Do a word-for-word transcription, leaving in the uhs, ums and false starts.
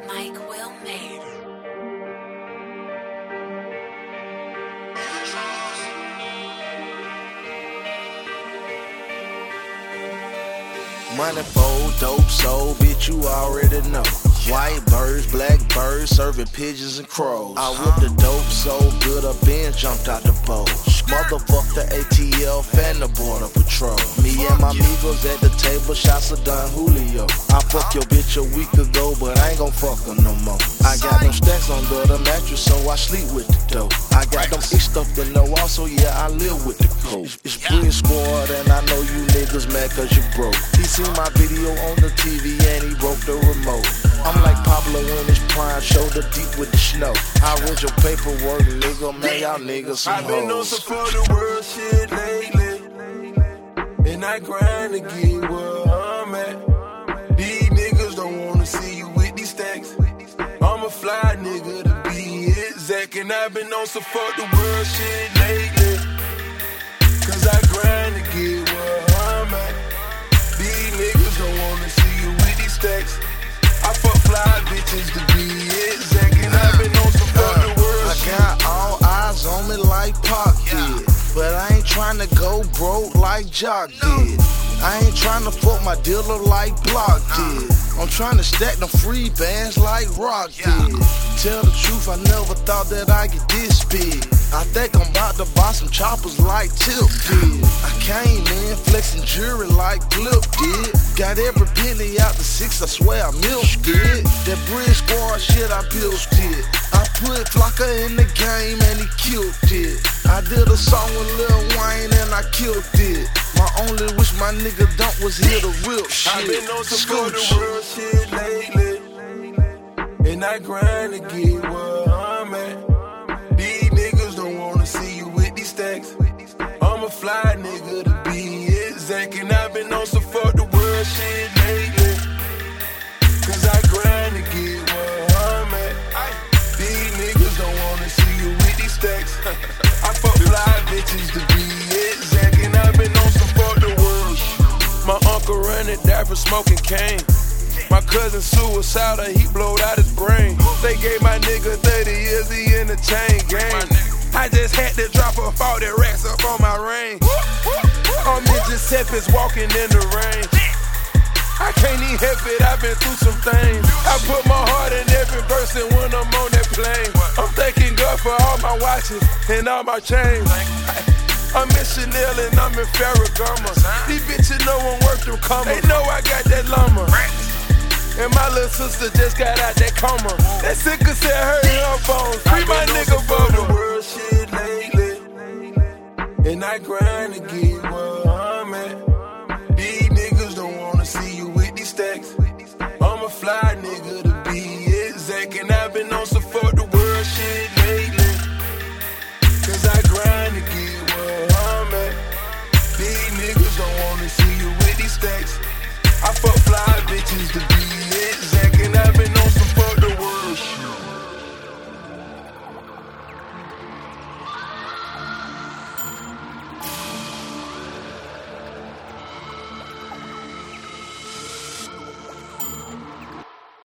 Mike Wilmade. Money fold, dope sold, bitch, you already know. White birds, black birds, serving pigeons and crows. I whipped the dope so good, a Ben jumped out the boat. Motherfuck the A T L and the Border Patrol. Me and my amigos at the table, shots of Don Julio. I fucked your bitch a week ago, but I ain't gon' fuck her no more. I got them stacks under the mattress, so I sleep with the dope. I got them itch stuffed in the wall, so yeah, I live with the coke. It's Bridge Squad, and I know you niggas mad cause you broke. He seen my video on the T V and he broke the remote. I'm like Pablo in his prime, shoulder deep with the snow. I read your paperwork, nigga, man, y'all niggas some I've been on hoes. some for the world shit lately, and I grind to get where I'm at. These niggas don't wanna see you with these stacks. I'm a fly nigga to be exact, and I've been on some for the world shit lately, cause I grind to get where I'm at. These niggas don't wanna see you with these stacks. I fuck fly bitches to be exact, and I've been on some for the world I shit. got all eyes on me like Pac did, but I ain't tryna go broke like Jock did. I ain't tryna fuck my dealer like Block did. I'm tryna stack them free bands like Rock did. Tell the truth, I never thought that I get this big. I think I'm about to buy some choppers like Tip did. I came in flexing jewelry like Flip did. Got every penny out the six, I swear I milked it. That Bridge Squad shit, I built it. I put Flocka in the game and he killed it. I did a song with Lil Wayne and I killed it. My only wish my nigga don't was hear the real shit. I've been on some for the world shit lately, and I grind to get where I'm at. These niggas don't wanna see you with these stacks. I'm a fly nigga to be exact, and I've been on some for the world shit lately, cause I grind to get where I'm at. These niggas don't wanna see you with these stacks. I fuck fly bitches to be exact, and I've been on some for the world shit. My uncle running died for smoking cane. My cousin suicidal, he blowed out his brain. They gave my nigga thirty years, he in the chain gang. I just had to drop a forty racks up on my range. I'm in Giuseppe's walking in the rain. I can't even help it, I've been through some things. I put my heart in every verse, and when I'm on that plane, I'm thanking God for all my watches and all my chains. I'm in Chanel and I'm in Ferragamo. These bitches know I'm worth them commas. They know I got that llama. And my little sister just got out that coma. That sicker said hurt her bones. Free my nigga for the world shit lately, and I grind to get where I'm at. These niggas don't wanna see you with these stacks. I'm a fly nigga to be exact, and I've been on some for the world shit lately, cause I grind to get where I'm at. These niggas don't wanna see you with these stacks. I fuck fly bitches to be